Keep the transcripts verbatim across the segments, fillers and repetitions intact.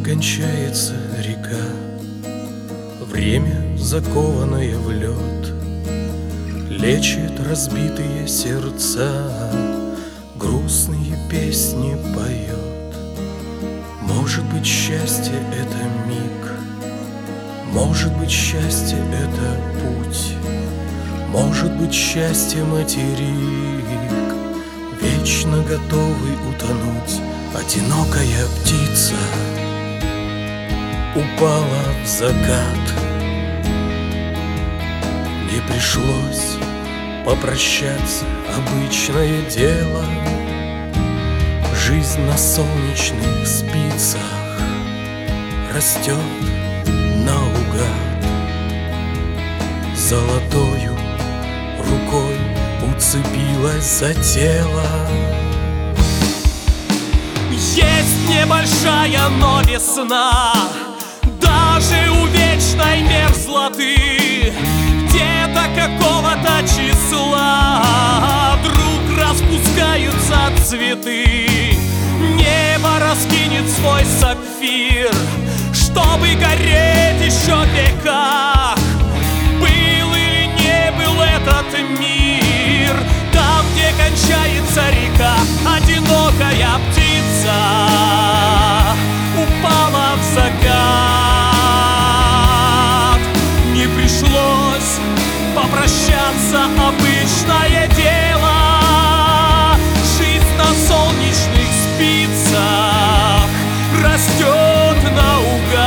кончается река, время, закованное в лед, лечит разбитые сердца, грустные песни поет. Может быть, счастье — это миг, может быть, счастье — это путь, может быть, счастье — материк, вечно готовый утонуть. Одинокая птица упала в закат. Не пришлось попрощаться, обычное дело. Жизнь на солнечных спицах растет наугад. Золотою рукой уцепилась за тело. Есть небольшая, но весна, даже у вечной мерзлоты. Где-то какого-то числа вдруг распускаются цветы. Небо раскинет свой сапфир, чтобы гореть еще в веках. Был или не был этот мир, там, где кончается река, одинокая птица упала в закат. Не пришлось попрощаться, обычное дело. Жизнь на солнечных спицах растет наугад.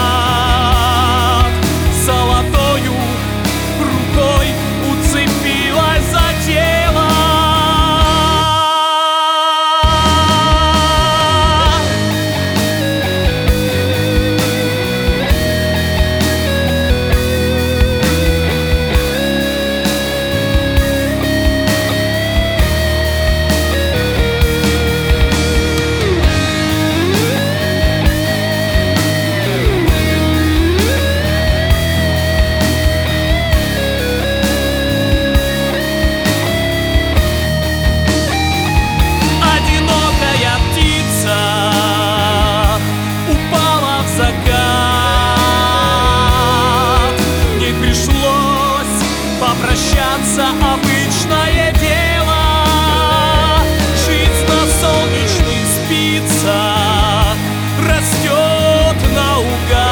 Золотою рукой уцепилась за тело. Попрощаться, обычное дело. Жизнь на солнечных спицах растет наугад.